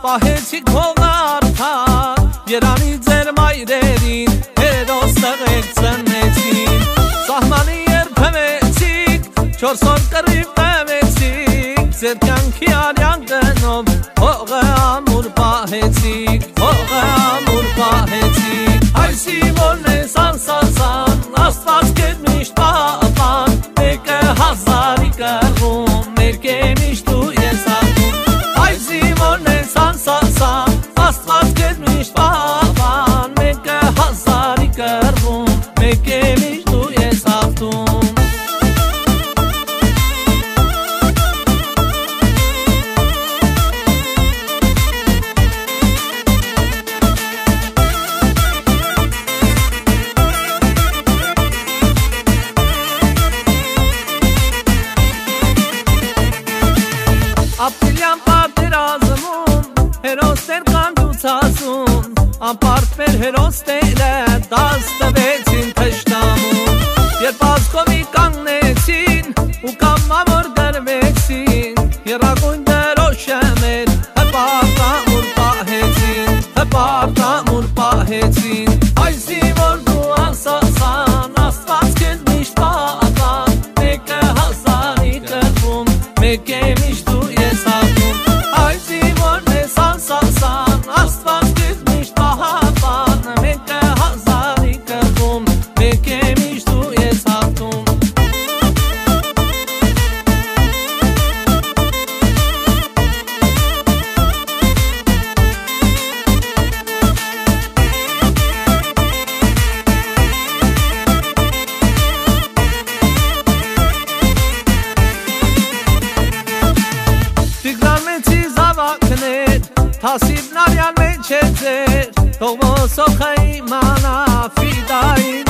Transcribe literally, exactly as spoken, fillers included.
Պահեցիք հողարդար, երանի ձեր մայրերին, հերոս տղեկ ծնեցին։ Սահմանի երբեմեցիք, չորս օր կռիվ տևեցիք, ձեր կյանքի արյան գնով, հողը ամուր պահեցիք, հողը ամուր պահեցիք։ Այսի որն է սան սան սան, աստված կետ միշտ պահապան, մեկը հազարի կռվում, մերկ է միշտ ու ես աղում։ Այսի որն է սան սան սան, աստված կետ միշտ պահապան, մեկը հազարի կռվում, մերկ է միշտ ու ես աղում։ Ապրիլյան պատերազմում հերոսներ կան դուցածում, անպարտ մեր հերոսները դաս տվեցին թշնամուն։ Երբ ազգովի կանգնեցին ու կամավոր գրվեցին, եռագույն դրոշը մեր հպարտ ամուր պահեցին, հպարտ ամուր պահեցին։ Այսի որ դու անսասան, աստված կետ միշտ պահապան, մեկը հազարի կռվում, մեկ է միշտ ու ես աղում։ Այսի որն է սան սան սան, աստված կետ միշտ պահապան, մեկը հազարի կռվում, մեկ է միշտ ու ես աղում։ Տիգրան մեծի զավակներ, թասիբն արյան մեջ է ձեր, թող ոսոխը իմանա, ֆիդային